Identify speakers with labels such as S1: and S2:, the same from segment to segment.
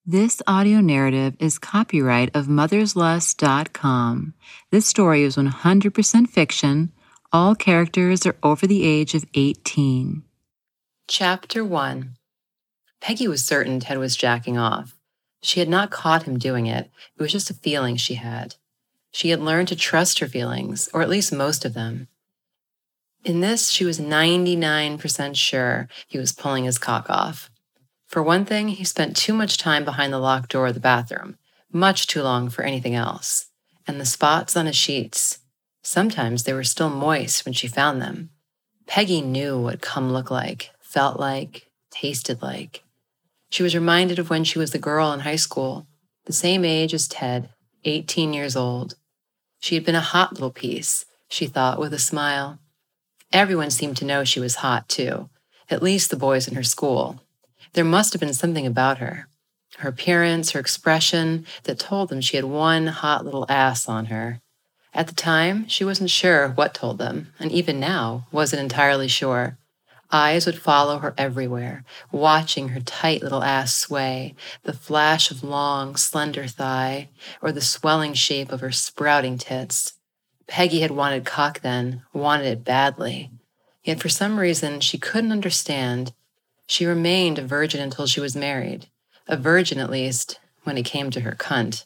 S1: This audio narrative is copyright of motherslust.com. This story is 100% fiction. All characters are over the age of 18.
S2: Chapter 1. Peggy was certain Ted was jacking off. She had not caught him doing it. It was just a feeling she had. She had learned to trust her feelings, or at least most of them. In this, she was 99% sure he was pulling his cock off. For one thing, he spent too much time behind the locked door of the bathroom, much too long for anything else. And the spots on his sheets, sometimes they were still moist when she found them. Peggy knew what cum looked like, felt like, tasted like. She was reminded of when she was the girl in high school, the same age as Ted, 18 years old. She had been a hot little piece, she thought with a smile. Everyone seemed to know she was hot, too, at least the boys in her school. There must have been something about her appearance, her expression, that told them she had one hot little ass on her. At the time, she wasn't sure what told them, and even now wasn't entirely sure. Eyes would follow her everywhere, watching her tight little ass sway, the flash of long, slender thigh, or the swelling shape of her sprouting tits. Peggy had wanted cock then, wanted it badly. Yet for some reason she couldn't understand. She remained a virgin until she was married. A virgin, at least, when it came to her cunt.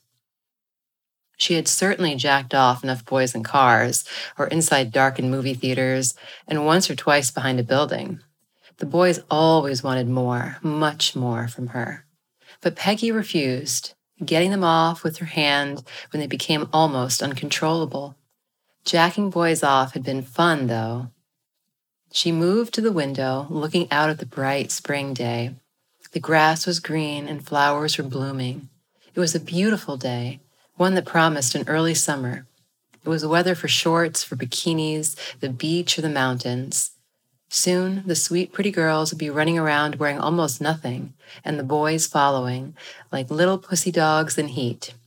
S2: She had certainly jacked off enough boys in cars, or inside darkened movie theaters, and once or twice behind a building. The boys always wanted more, much more from her. But Peggy refused, getting them off with her hand when they became almost uncontrollable. Jacking boys off had been fun, though. She moved to the window, looking out at the bright spring day. The grass was green and flowers were blooming. It was a beautiful day, one that promised an early summer. It was weather for shorts, for bikinis, the beach, or the mountains. Soon, the sweet, pretty girls would be running around wearing almost nothing, and the boys following, like little pussy dogs in heat.